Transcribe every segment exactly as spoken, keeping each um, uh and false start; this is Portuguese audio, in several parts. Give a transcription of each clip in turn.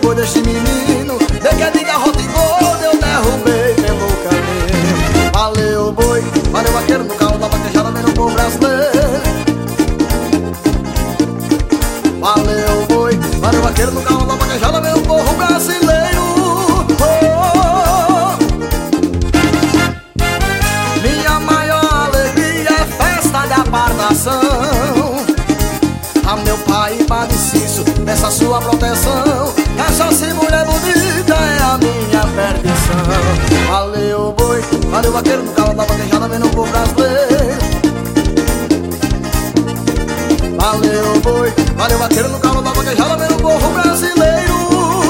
boi deste menino. De que de garrote e gordo eu derrubei pelo caminho. Valeu boi, valeu vaqueiro no calo da vaquejada, vem no povo brasileiro. Valeu boi, valeu vaqueiro no calo da vaquejada, vem no povo brasileiro. Oh, minha maior alegria é festa de apartação. A meu pai Padre Cício, nessa sua proteção. Essa-se mulher bonita é a minha perdição. Valeu boi, valeu vaqueiro no calo da vaquejada, vem no povo brasileiro. Valeu boi, valeu vaqueiro no calo da vaquejada, vem no povo brasileiro.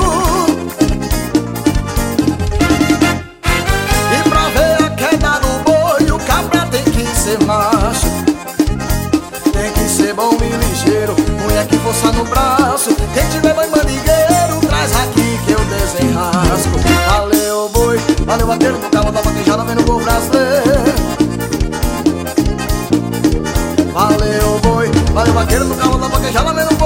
E pra ver a queda do boi, o cabra tem que ser macho. Tem que ser bom e ligeiro, mulher que força no braço. Quem tiver boi mandigueiro, traz aqui que eu desenrasco. Valeu boi, valeu vaqueiro no calo da vaquejada, vem no povo brasileiro. Valeu boi, valeu vaqueiro no calo da vaquejada, vem no